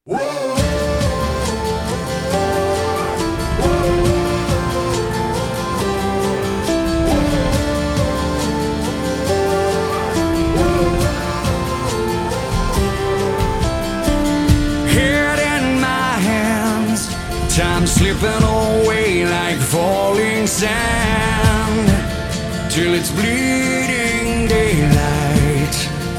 Head in my hands, time slipping away like falling sand, till it's bleeding daylight.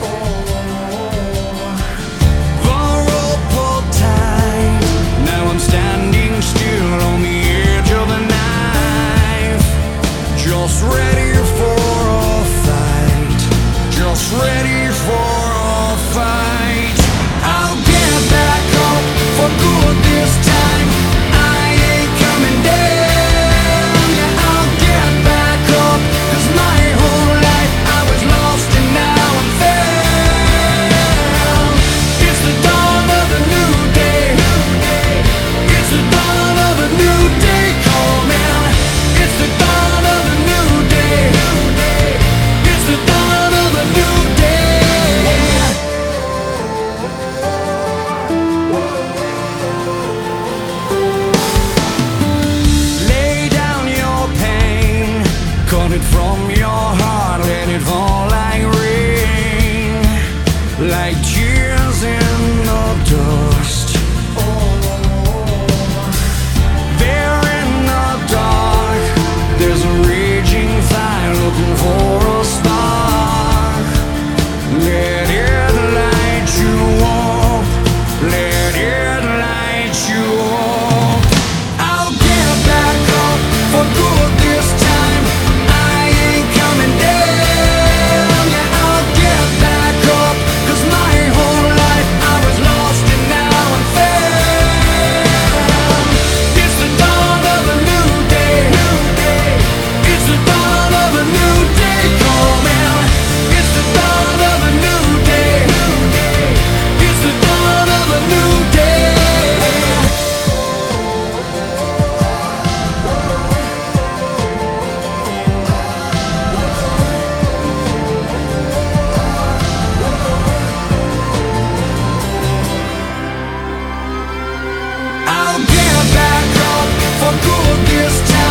Borrowed pulled tight, now I'm standing still on the edge of a knife, just ready for a fight, just ready for a fight. I'll get back up for good this time, I ain't coming down. Yeah, I'll get back up, 'cause my whole life I was lost and now I'm found. It's the dawn of a new day, it's the dawn of a new day coming. It's the dawn of a new day, it's the dawn of a new day. Lay down your pain, cut it from your heart, let it fall like rain, like tears in the dust. There in the dark, there's a raging fire looking for a spark. Let it light you up, let it light you up. I'll get back up for good this time, I ain't coming down. Yeah, I'll get back up, 'cause my whole life I was lost and now I'm found. It's the dawn of a new day, it's the dawn of a new day coming. It's the dawn of a new day, it's the dawn of a new day. I'll get back up for good this time.